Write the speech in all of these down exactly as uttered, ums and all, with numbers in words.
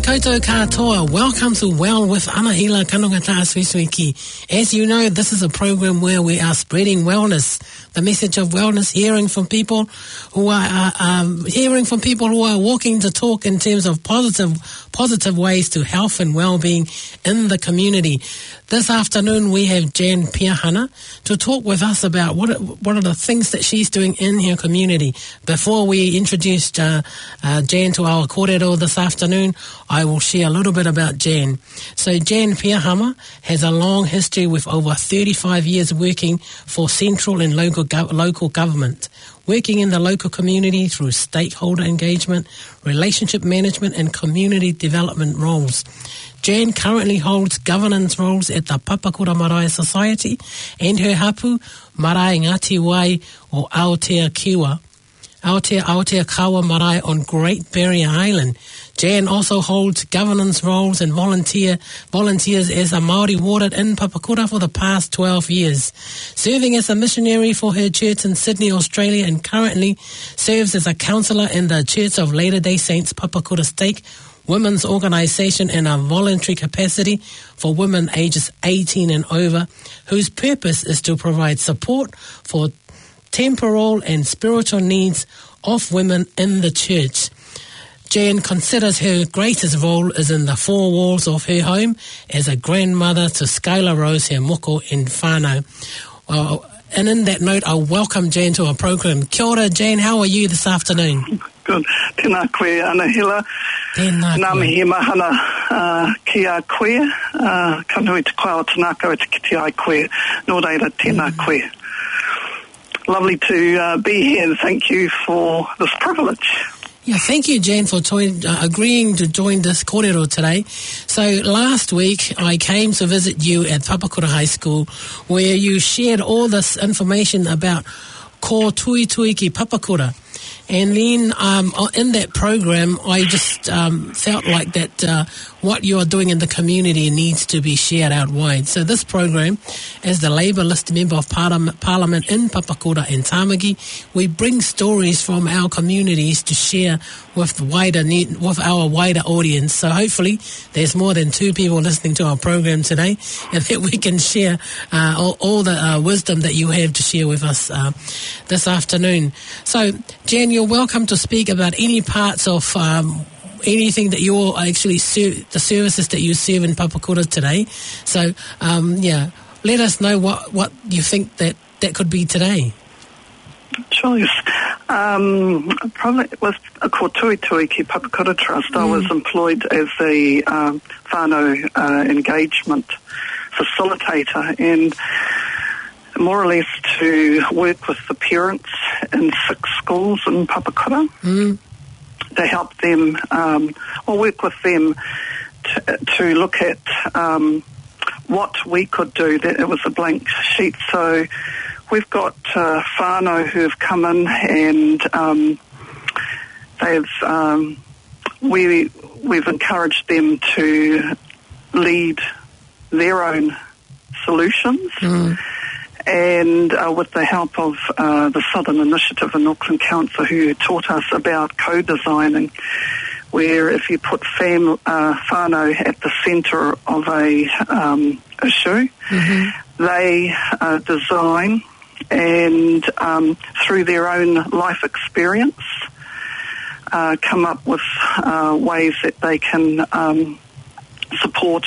koutou katoa. Welcome to Well with Anahila Kanongata Suisuiki. As you know, this is a program where we are spreading wellness, the message of wellness, hearing from people who are uh, um, hearing from people who are walking the talk in terms of positive positive ways to health and well-being in the community. This afternoon we have Jan Piahana to talk with us about what are, what are the things that she's doing in her community. Before we introduced uh, uh, Jan to our kōrero this afternoon, I will share a little bit about Jan. So Jan Piahana has a long history with over thirty-five years working for central and local go- local government, working in the local community through stakeholder engagement, relationship management and community development roles. Jan currently holds governance roles at the Papakura Marae Society and her hapu, Marae Ngati Wai or Aotea Kiwa, Aotea, Aotea Kawa Marae on Great Barrier Island. Jan also holds governance roles and volunteer volunteers as a Māori warden in Papakura for the past twelve years, serving as a missionary for her church in Sydney, Australia, and currently serves as a counsellor in the Church of Latter-day Saints Papakura Stake Women's Organisation in a voluntary capacity for women ages eighteen and over, whose purpose is to provide support for temporal and spiritual needs of women in the church. Jan considers her greatest role is in the four walls of her home as a grandmother to Skylar Rose, her moko and whānau. Well, and in that note, I'll welcome Jan to our program. Kia ora, Jan, how are you this afternoon? Good. Tēnā koe, Anahila. Tēnā koe. Nā mihi mahana uh, ki a koe. Uh, kanui te koe o tanako e te kiti ai koe. Nō reira, tēnā mm. koe. Lovely to uh, be here and thank you for this privilege. Yeah, thank you, Jan, for join, uh, agreeing to join this kōrero today. So last week I came to visit you at Papakura High School, where you shared all this information about Ko Tui Tui Ki Papakura. And then um, in that program, I just um, felt like that uh, what you are doing in the community needs to be shared out wide. So this program, as the Labour List Member of Parliament, Parliament in Papakura and Tamaki, we bring stories from our communities to share with wider need, with our wider audience. So hopefully there's more than two people listening to our program today, and that we can share uh, all, all the uh, wisdom that you have to share with us uh, this afternoon. So, Jan, you're welcome to speak about any parts of um, anything that you're actually serve, the services that you serve in Papakura today. So, um, yeah, let us know what, what you think that, that could be today. Choice. Um, probably with a Ko Tui Tui Ki Papakura Trust, mm. I was employed as a um, whānau uh, engagement facilitator and more or less to work with the parents in six schools in Papakura mm. to help them, um, or work with them to, to look at um, what we could do. That it was a blank sheet, so we've got uh, whānau who have come in and um, they've um, we we've encouraged them to lead their own solutions. Mm. And uh, with the help of uh, the Southern Initiative and Auckland Council, who taught us about co-designing, where if you put fam, uh, whānau at the centre of a um, issue, mm-hmm. they uh, design and um, through their own life experience uh, come up with uh, ways that they can um, support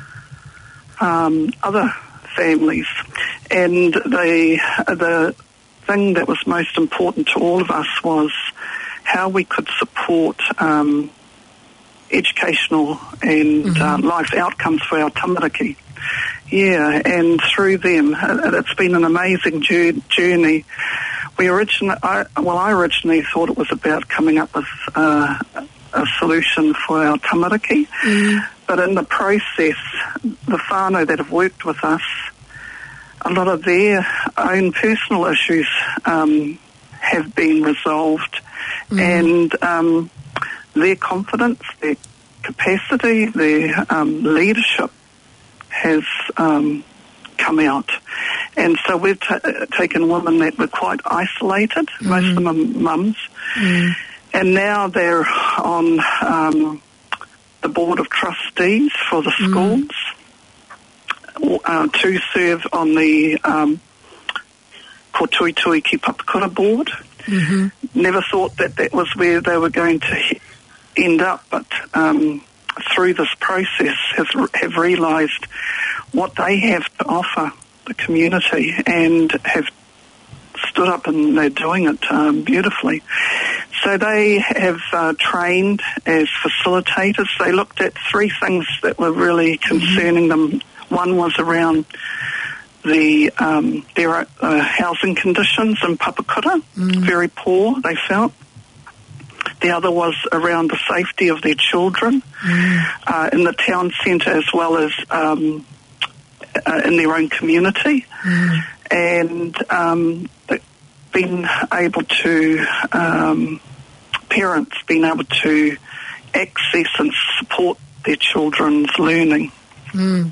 um, other families. And the the thing that was most important to all of us was how we could support um, educational and mm-hmm. uh, life outcomes for our tamariki. Yeah, and through them, it's been an amazing journey. We originally, I, well, I originally thought it was about coming up with uh, a solution for our tamariki, mm-hmm. but in the process, the whānau that have worked with us, a lot of their own personal issues um, have been resolved, mm. and um, their confidence, their capacity, their um, leadership has um, come out. And so we've t- taken women that were quite isolated, mm. most of them are mums, mm. and now they're on um, the the Board of Trustees for the schools, mm. uh, to serve on the um, Ko Tui Tui Ki Papakura Board. Mm-hmm. Never thought that that was where they were going to end up, but um, through this process has, have realised what they have to offer the community and have stood up and they're doing it um, beautifully. So they have uh, trained as facilitators. They looked at three things that were really concerning mm-hmm. them. One was around the um, their uh, housing conditions in Papakura, mm. very poor, they felt. The other was around the safety of their children mm. uh, in the town centre as well as um, uh, in their own community. Mm. And um, being able to, um, parents being able to access and support their children's learning. Mm.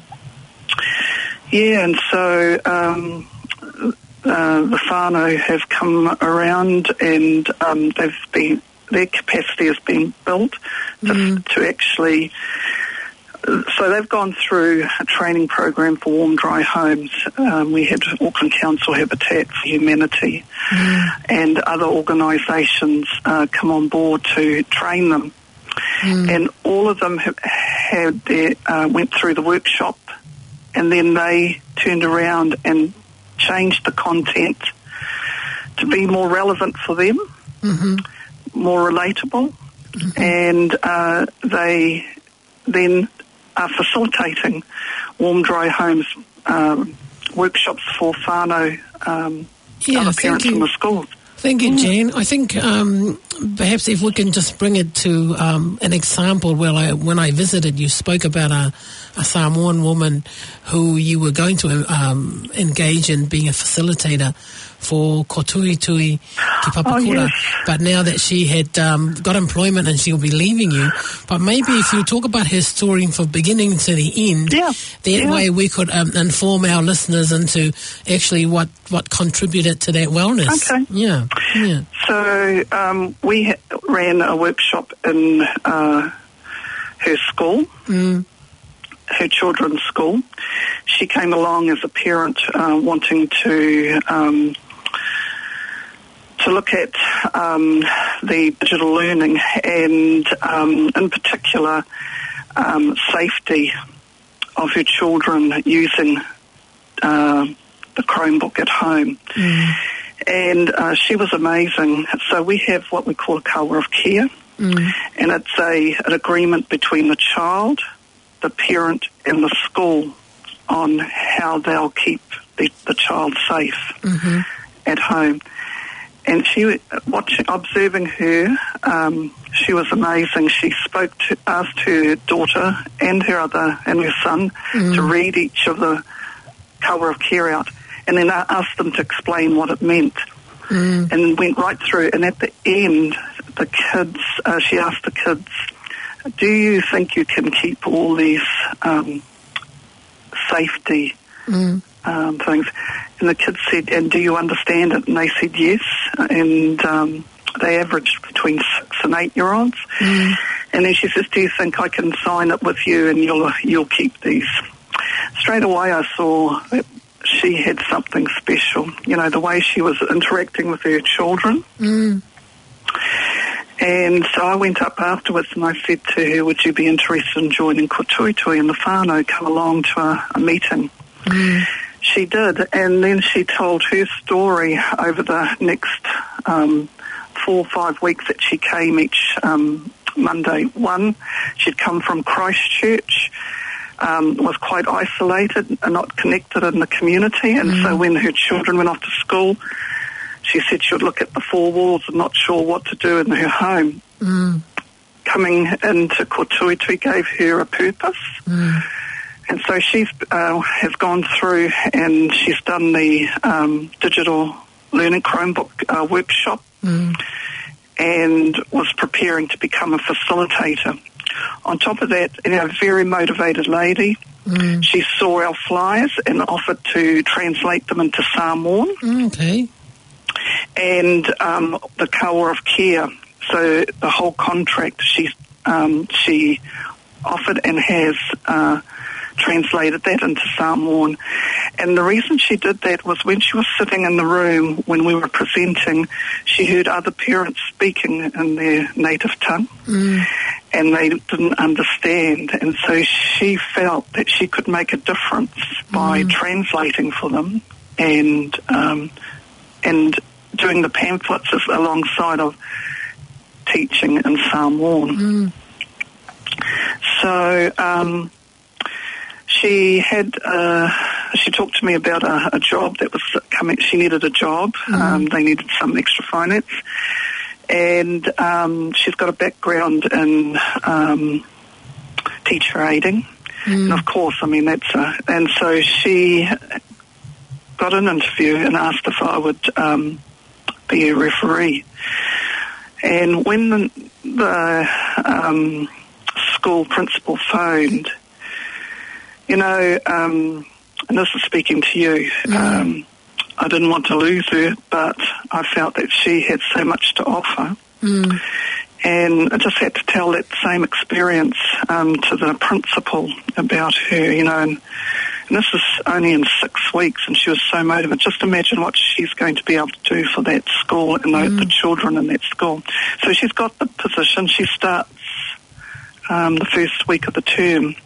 Yeah, and so um, uh, the whānau have come around and um, they've been, their capacity has been built to, mm. to actually, so they've gone through a training program for warm, dry homes. Um, we had Auckland Council Habitat for Humanity mm. and other organisations uh, come on board to train them. Mm. And all of them have had their, uh, went through the workshop, and then they turned around and changed the content to be more relevant for them, mm-hmm. more relatable, mm-hmm. and uh, they then are facilitating warm, dry homes um, workshops for whānau, um, yeah, other parents in the schools. Thank you, Jane. I think um, perhaps if we can just bring it to um, an example. Well, I, when I visited, you spoke about a, a Samoan woman who you were going to um, engage in being a facilitator for Ko Tui Tui Ki Papakura. Oh, yes. But now that she had um, got employment and she'll be leaving you, but maybe if you talk about her story from beginning to the end, yeah. that yeah. way we could um, inform our listeners into actually what, what contributed to that wellness. Okay. Yeah. yeah. So um, we ha- ran a workshop in uh, her school. Mm. her children's school. She came along as a parent uh, wanting to um, to look at um, the digital learning and um, in particular um, safety of her children using uh, the Chromebook at home. Mm. And uh, she was amazing. So we have what we call a kawa of care, mm. and it's a an agreement between the child, the parent and the school on how they'll keep the, the child safe mm-hmm. at home. And she, watching, observing her, um, she was amazing. She spoke to, asked her daughter and her other and her son mm. to read each of the kawa of care out, and then asked them to explain what it meant, mm. and went right through. And at the end, the kids, uh, she asked the kids, do you think you can keep all these um, safety mm. um, things? And the kids said, and do you understand it? And they said yes. And um, they averaged between six and eight-year-olds. Mm. And then she says, do you think I can sign it with you and you'll you'll keep these? Straight away I saw that she had something special. You know, the way she was interacting with her children. Mm. And so I went up afterwards and I said to her, would you be interested in joining Ko Tui Tui and the whānau, come along to a, a meeting? Mm. She did, and then she told her story over the next um, four or five weeks that she came each um, Monday. One, she'd come from Christchurch, um, was quite isolated and not connected in the community, and mm. so when her children went off to school, she said she would look at the four walls and not sure what to do in her home. Mm. Coming into Ko Tui Tui gave her a purpose. Mm. And so she uh, has gone through and she's done the um, digital learning Chromebook uh, workshop mm. and was preparing to become a facilitator. On top of that, you know, a very motivated lady. Mm. She saw our flyers and offered to translate them into Samoan. Okay. And um, the kawa of care, so the whole contract, she um, she offered and has uh, translated that into Samoan. And the reason she did that was when she was sitting in the room when we were presenting, she heard other parents speaking in their native tongue. Mm. And they didn't understand. And so she felt that she could make a difference by mm. translating for them and um, and doing the pamphlets alongside of teaching in Samoan. Mm. So um, she had, uh, she talked to me about a, a job that was coming. She needed a job. Mm. Um, they needed some extra finance. And um, she's got a background in um, teacher aiding. Mm. And of course, I mean, that's a... And so she got an interview and asked if I would um, be a referee. And when the, the um, school principal phoned, you know, um, and this is speaking to you, mm. um, I didn't want to lose her, but I felt that she had so much to offer. Mm. And I just had to tell that same experience um, to the principal about her, you know, and, and this is only in six weeks, and she was so motivated. Just imagine what she's going to be able to do for that school and mm. the, the children in that school. So she's got the position. She starts um, the first week of the term.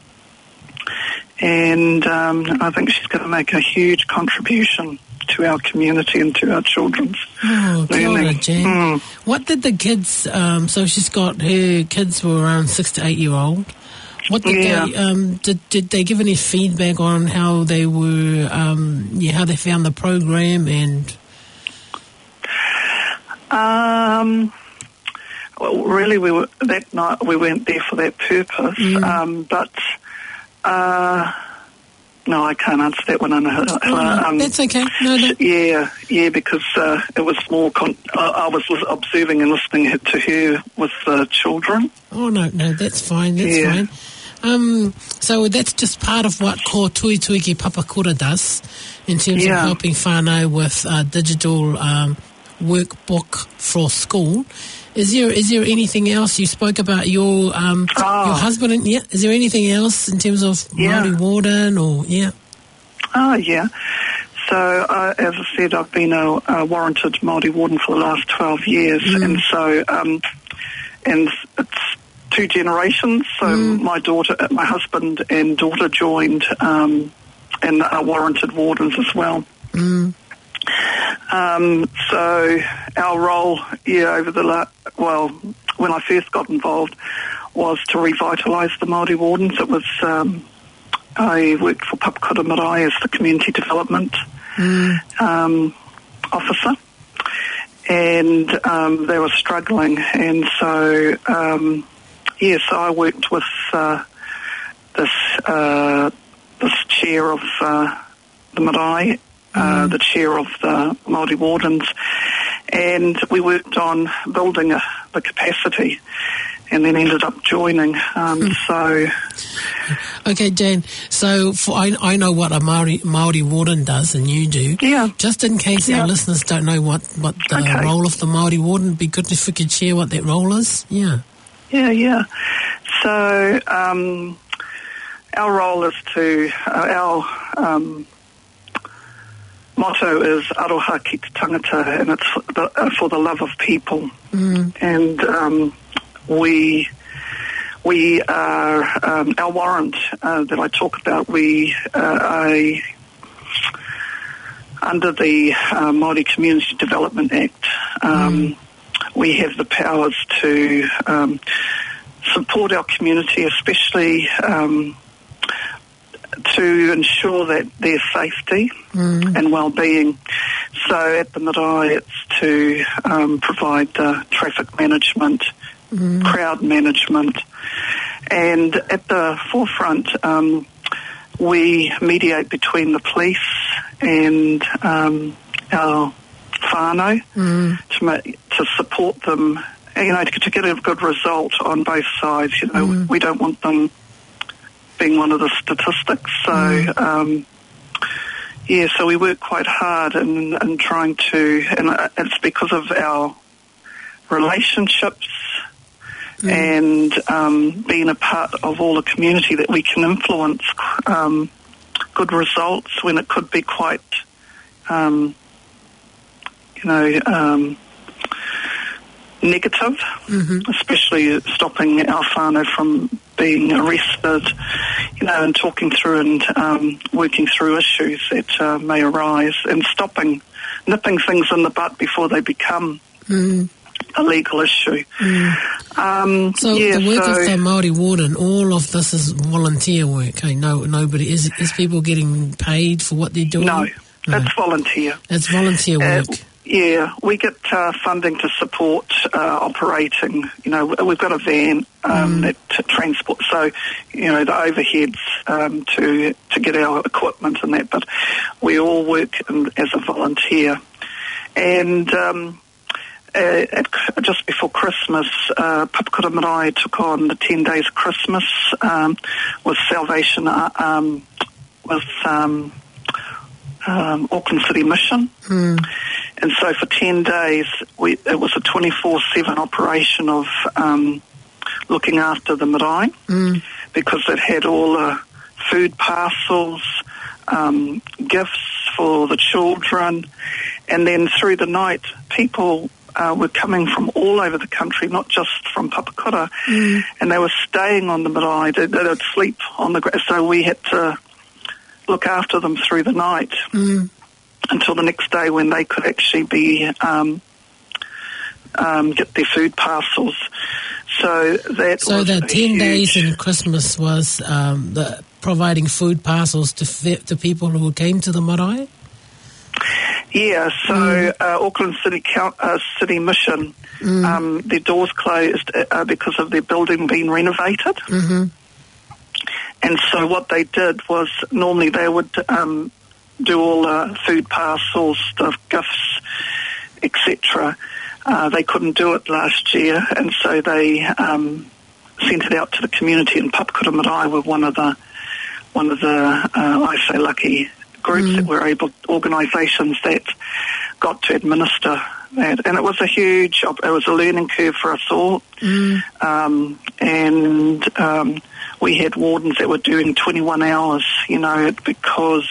And um, I think she's going to make a huge contribution to our community and to our children's oh, learning. Jen. Mm. What did the kids, um, so she's got, her kids were around six to eight year old. What did yeah. they, um, did, did they give any feedback on how they were, um, yeah, how they found the program and? Um, well, really we were, that night we weren't there for that purpose, mm. um, but, uh, no, I can't answer that one. Uh, oh, no, um, that's okay. No, no. Yeah, yeah, because uh, it was more. Con- I, I was observing and listening to her with the children. Oh no, no, that's fine. That's yeah. fine. Um, so that's just part of what Ko Tui Tuiki Papakura does in terms yeah. of helping whānau with uh, digital um, workbook for school. Is there is there anything else? You spoke about your um, oh. your husband. And, yeah. Is there anything else in terms of yeah. Māori warden or yeah? Oh yeah. So uh, as I said, I've been a, a warranted Māori warden for the last twelve years, mm. and so um, and it's two generations. So mm. my daughter, my husband, and daughter joined um, and are warranted wardens as well. Mm. Um, so our role, yeah, over the la- well, when I first got involved, was to revitalise the Māori wardens. It was um, I worked for Papakura Marae as the community development mm. um, officer, and um, they were struggling, and so um, yes, I worked with uh, this uh, this chair of uh, the Marae. Uh, the chair of the Māori Wardens, and we worked on building a, the capacity and then ended up joining. Um, so... Okay, Jane, so for, I, I know what a Māori, Māori Warden does, and you do. Yeah. Just in case yeah. our listeners don't know what, what the okay. role of the Māori Warden, it'd be good if we could share what that role is. Yeah. Yeah, yeah. So um, our role is to... Uh, our... Um, motto is Aroha ki te tangata, and it's for the, uh, for the love of people. Mm. And um, we we are um, our warrant uh, that I talk about. We uh, I, under the uh, Māori Community Development Act, um, mm. we have the powers to um, support our community, especially. Um, to ensure that their safety mm. and well-being. So at the Marae, it's to um, provide uh, traffic management, mm. crowd management, and at the forefront, um, we mediate between the police and um, our whānau mm. to, ma- to support them, you know, to, to get a good result on both sides. You know, mm. we don't want them being one of the statistics. So, mm. um, yeah, so we work quite hard in, in trying to, and it's because of our relationships mm. and um, being a part of all the community, that we can influence um, good results when it could be quite, um, you know, um, negative, mm-hmm. especially stopping our whānau from being arrested, you know, and talking through and um, working through issues that uh, may arise, and stopping, nipping things in the bud before they become mm. a legal issue. Mm. Um, so yeah, the work so of the Māori Warden, all of this is volunteer work. Hey, no, nobody is is people getting paid for what they're doing? No, no. It's volunteer. It's volunteer work. Uh, Yeah, we get uh, funding to support uh, operating. You know, we've got a van um, mm. that t- transports, so, you know, the overheads um, to to get our equipment and that, but we all work in, as a volunteer. And um, uh, at, just before Christmas, uh, Papakura Marae took on the ten days of Christmas um, with Salvation, uh, um, with um, um, Auckland City Mission. Mm. And so for ten days, we, it was a twenty-four seven operation of um, looking after the marae, mm. because it had all the food parcels, um, gifts for the children, and then through the night, people uh, were coming from all over the country, not just from Papakura, mm. and they were staying on the marae. They, they would sleep on the grass, so we had to look after them through the night. Mm. Until the next day, when they could actually be um, um, get their food parcels. So that so was the ten huge... days in Christmas was um, the providing food parcels to f- to people who came to the marae. Yeah, so mm. uh, Auckland City Count, uh, City Mission, mm. um, their doors closed uh, because of their building being renovated. Mm-hmm. And so what they did was, normally they would Um, do all the uh, food parcels, stuff, gifts, et cetera. Uh, they couldn't do it last year, and so they um, sent it out to the community. And Papakura Marae were one of the one of the uh, I say lucky groups mm. that were able, organisations that got to administer that. And it was a huge, it was a learning curve for us all. Mm. Um, and um, we had wardens that were doing twenty-one hours, you know, because.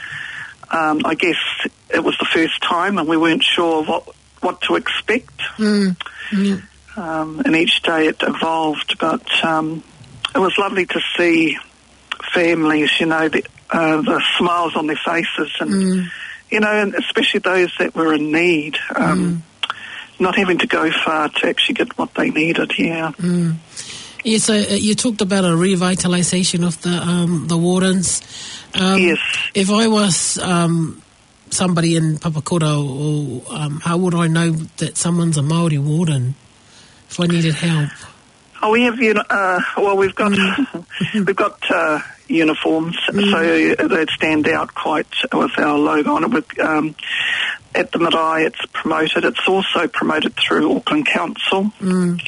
Um, I guess it was the first time, and we weren't sure what what to expect. Mm. Mm. Um, and each day it evolved, but um, it was lovely to see families, you know, the, uh, the smiles on their faces, and mm. you know, and especially those that were in need, um, mm. not having to go far to actually get what they needed. Yeah. Mm. Yeah, so uh, you talked about a revitalisation of the um, the wardens. Um, yes. If I was um, somebody in Papakura, or um, how would I know that someone's a Māori warden if I needed help? Oh, we have, uh, well, we've got mm. we've got uh, uniforms, mm. so they'd stand out quite with our logo on it. With, um, at the marae, it's promoted. It's also promoted through Auckland Council. Mm.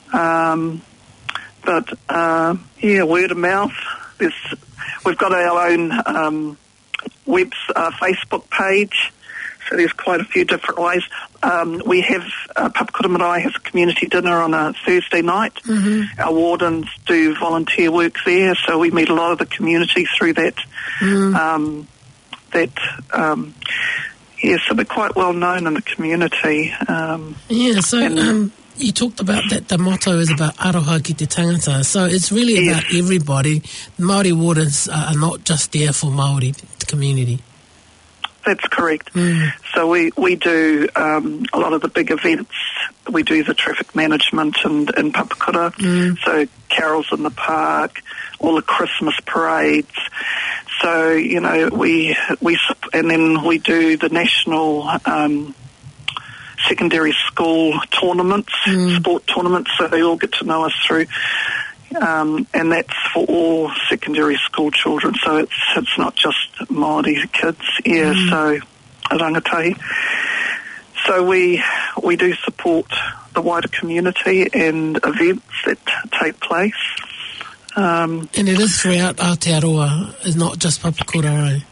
Um, but uh, yeah, word of mouth. There's, we've got our own um, web uh, Facebook page. So there's quite a few different ways. Um, we have, uh, Papakura Marae has a community dinner on a Thursday night. Mm-hmm. Our wardens do volunteer work there, so we meet a lot of the community through that. Mm. Um, that, um, yeah, so they're quite well known in the community. Um, yeah, so um, you talked about that the motto is about aroha ki te tangata. So it's really yes. about everybody. Māori wardens are not just there for Māori community. That's correct. Mm. So we, we do um, a lot of the big events. We do the traffic management in, in Papakura. Mm. So carols in the park, all the Christmas parades. So, you know, we, we and then we do the national um, secondary school tournaments, mm. sport tournaments, so they all get to know us through. Um, and that's for all secondary school children, so it's it's not just Māori kids, yeah, mm. so rangatahi. So we we do support the wider community and events that take place. Um, and it is throughout Aotearoa, it's not just Papakura, right?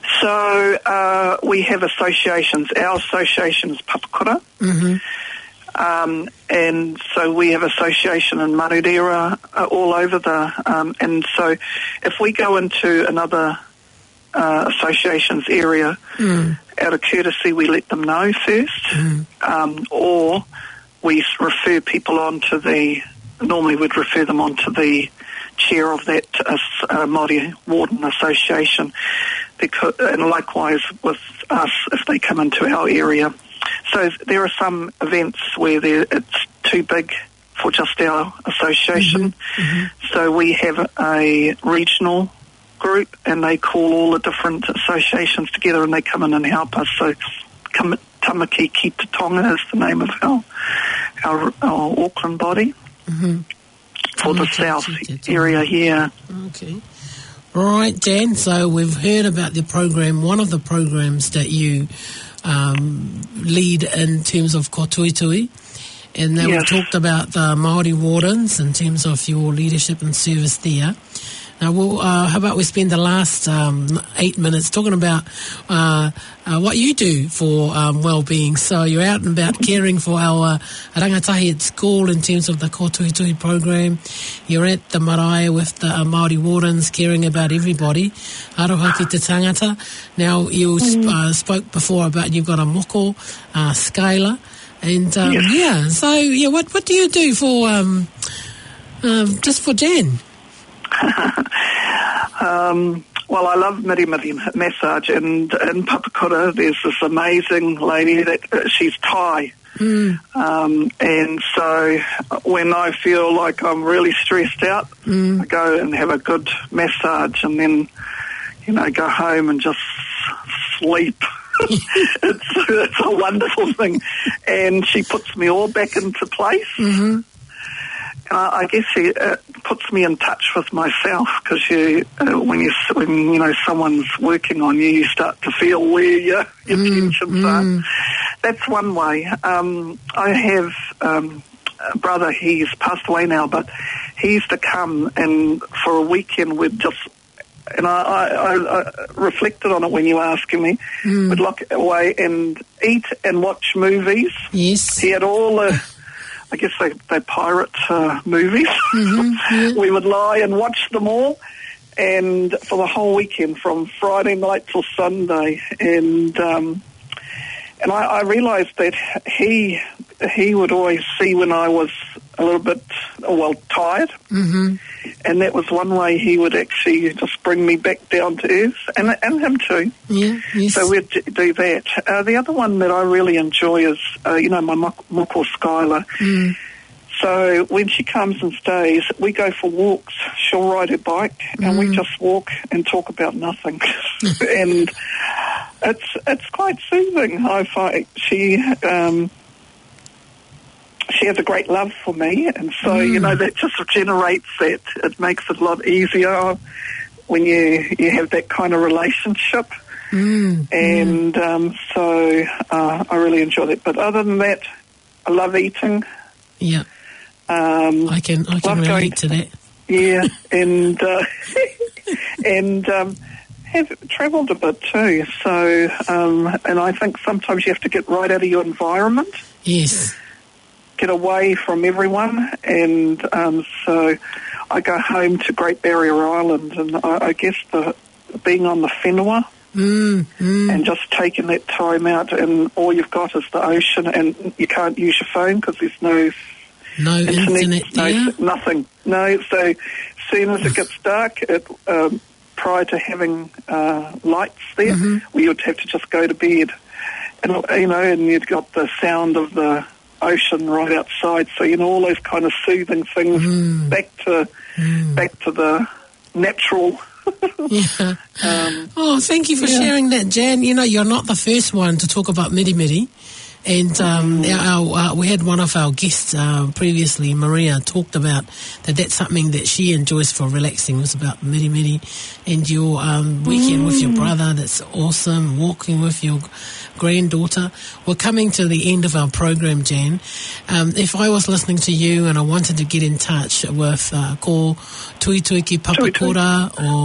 So uh, we have associations. Our association is Papakura. Mm-hmm. Um, and so we have association in Marurera uh, all over the, um, and so if we go into another uh, association's area, mm. out of courtesy, we let them know first, mm. um, or we refer people on to the, normally we'd refer them on to the chair of that uh, uh, Māori Warden Association, because, and likewise with us if they come into our area. So there are some events where it's too big for just our association. Mm-hmm. Mm-hmm. So we have a regional group and they call all the different associations together and they come in and help us. So Tamaki Ki Te Tonga is the name of our, our, our Auckland body. Mm-hmm. For the south area here. Okay. Right, Jan, so we've heard about the program, one of the programs that you um, lead in terms of Ko Tui Tui, and then yes. we've talked about the Māori Wardens in terms of your leadership and service there. Now, we'll, uh, how about we spend the last um, eight minutes talking about uh, uh, what you do for um, well-being. So you're out and about caring for our uh, rangatahi at school in terms of the Ko Tui Tui program. You're at the marae with the uh, Māori Wardens caring about everybody. Aroha ki te tangata. Now, you sp- uh, spoke before about you've got a moko, uh, Skylar. And, um, yes. yeah, so, yeah, what, what do you do for, um, um, just for Jan? um, well, I love Miri Miri massage, and in Papakura there's this amazing lady that uh, she's Thai, mm. um, and so when I feel like I'm really stressed out, mm. I go and have a good massage, and then you know go home and just sleep. it's, it's a wonderful thing, and she puts me all back into place. Mm-hmm. Uh, I guess it uh, puts me in touch with myself because you, uh, when you, when you know someone's working on you, you start to feel where your, your mm, tensions mm. are. That's one way. Um, I have um, a brother. He's passed away now, but he used to come and for a weekend we'd just. And I, I, I reflected on it when you were asking me. Mm. We'd lock away and eat and watch movies. Yes, he had all the. I guess they, they pirate uh, movies. Mm-hmm, yeah. We would lie and watch them all, and for the whole weekend, from Friday night till Sunday. And um, and I, I realised that he he would always see when I was a little bit, well, tired. Mm-hmm. And that was one way he would actually just bring me back down to earth, and and him too. Yeah, yes. So we'd do that. Uh, the other one that I really enjoy is, uh, you know, my moko Skylar. Mm. So when she comes and stays, we go for walks. She'll ride her bike, and mm. we just walk and talk about nothing. And it's it's quite soothing. I find she. Um, She has a great love for me, and so, mm. you know, that just generates that. It makes it a lot easier when you, you have that kind of relationship. Mm. And mm. Um, so uh, I really enjoy that. But other than that, I love eating. Yeah. Um, I can I can relate to that. Yeah, and, uh, and um, have travelled a bit too. So, um, and I think sometimes you have to get right out of your environment. Yes. Get away from everyone, and um, so I go home to Great Barrier Island, and I, I guess the being on the whenua mm, mm. and just taking that time out, and all you've got is the ocean, and you can't use your phone because there's no no internet, internet no, there? nothing. No, so as soon as it gets dark, it, um, prior to having uh, lights there, mm-hmm. we would have to just go to bed, and you know, and you'd got the sound of the ocean right outside, so you know all those kind of soothing things mm. back to mm. back to the natural. Yeah. Um, oh, thank you for yeah. sharing that, Jan. You know, you're not the first one to talk about Miri Miri. And um, mm. our, our, we had one of our guests uh, previously, Maria, talked about that that's something that she enjoys for relaxing. It was about Miri Miri and your um, weekend mm. with your brother. That's awesome. Walking with your granddaughter. We're coming to the end of our program, Jan. Um, if I was listening to you and I wanted to get in touch with uh, Ko Tui Tui Ki Papakura or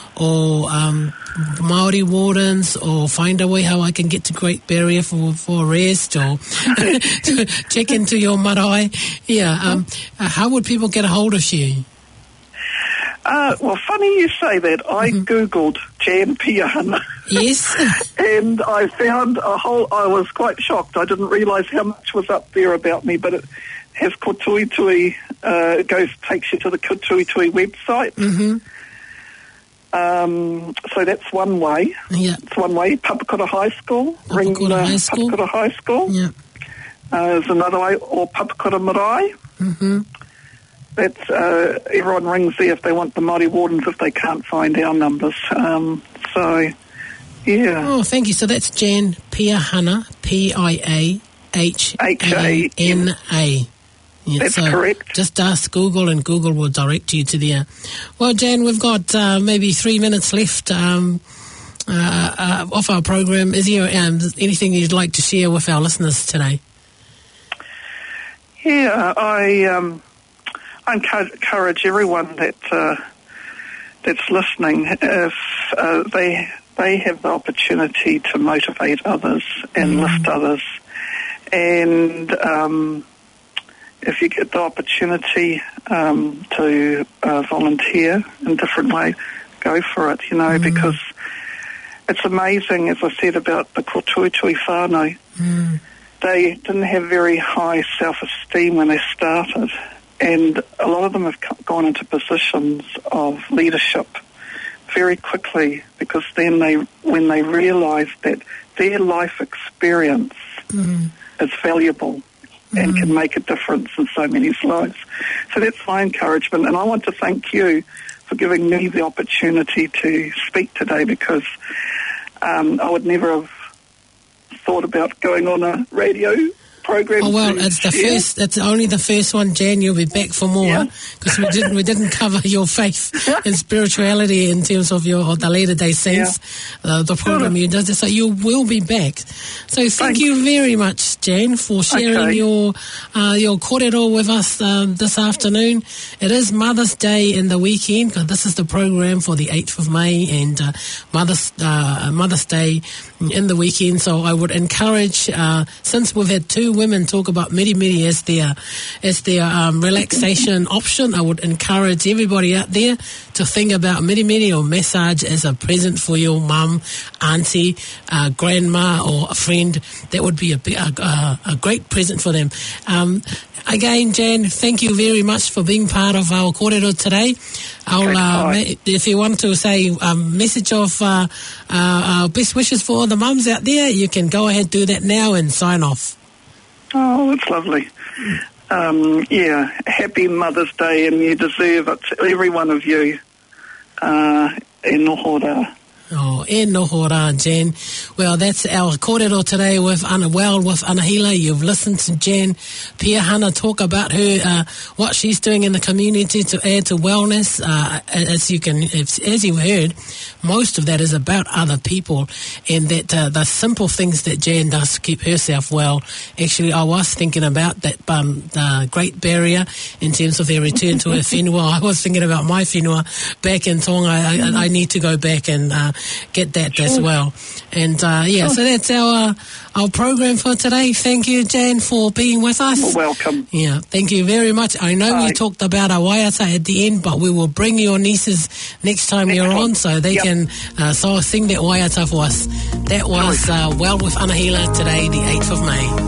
or um, Māori wardens, or find a way how I can get to Great Barrier for, for a rest, or to check into your marae. Yeah, um, uh, how would people get a hold of you? Uh, well, funny you say that. I mm-hmm. Googled Jan Piahana. Yes. And I found a whole, I was quite shocked. I didn't realise how much was up there about me, but it has Kotuitui, uh, it goes, takes you to the Kotuitui website. Mm-hmm. Um, so that's one way. Yeah. It's one way. Papakura High School. Papakura Ring uh, High School. Papakura High School. Yeah. Uh, there's another way, or Papakura Marae. Mm-hmm. That's, uh, everyone rings there if they want the Māori wardens, if they can't find our numbers. Um, so, yeah. Oh, thank you. So that's Jan Piahana, P I A H A N A. Yeah, that's so correct. Just ask Google and Google will direct you to there. Well, Jan, we've got uh, maybe three minutes left um, uh, uh, off our program. Is there um, anything you'd like to share with our listeners today? Yeah, I... Um, I encourage everyone that uh, that's listening, if uh, they they have the opportunity to motivate others and mm. lift others, and um, if you get the opportunity um, to uh, volunteer in different ways, go for it. You know, mm. because it's amazing, as I said about the Kotuitui whānau, mm. they didn't have very high self-esteem when they started. And a lot of them have gone into positions of leadership very quickly, because then they, when they realise that their life experience mm. is valuable mm. and can make a difference in so many lives. So that's my encouragement. And I want to thank you for giving me the opportunity to speak today, because um, I would never have thought about going on a radio program. Oh well, it's the share. first. It's only the first one, Jan. You'll be back for more, because yeah. we didn't we didn't cover your faith and spirituality in terms of your the later day saints, yeah. uh, the program you did. So you will be back. So thank Thanks. you very much, Jan, for sharing okay. your uh, your kōrero with us um, this afternoon. It is Mother's Day in the weekend, because this is the program for the eighth of May, and uh, Mother's uh, Mother's Day in the weekend. So I would encourage, uh, since we've had two women talk about miri miri as their as their um, relaxation option, I would encourage everybody out there to think about miri miri or massage as a present for your mum, auntie, uh, grandma, or a friend. That would be a, a, a great present for them. Um, again, Jan, thank you very much for being part of our kōrero today. I'll, uh, if you want to say a message of uh, uh, best wishes for all the mums out there, you can go ahead and do that now and sign off. Oh, that's lovely. Um, yeah, happy Mother's Day, and you deserve it, every one of you. Uh, e noho rā. Oh, e noho rā, Jan. Well, that's our kōrero today with Ana, well, with Anahila. You've listened to Jan Piahana talk about her, uh, what she's doing in the community to add to wellness. Uh, as you can, as you heard, most of that is about other people, and that uh, the simple things that Jan does to keep herself well. Actually, I was thinking about that um, the Great Barrier in terms of their return to her whenua. I was thinking about my whenua back in Tonga. I, I, I need to go back and uh, get that sure. as well. And uh, yeah, sure. so that's our our program for today. Thank you, Jan, for being with us. You're welcome. Yeah, thank you very much. I know Bye. we talked about our waiata at the end, but we will bring your nieces next time next you're one. on, so they yep. can uh, so sing that waiata for us. That was uh, Well with Anahila today, the eighth of May.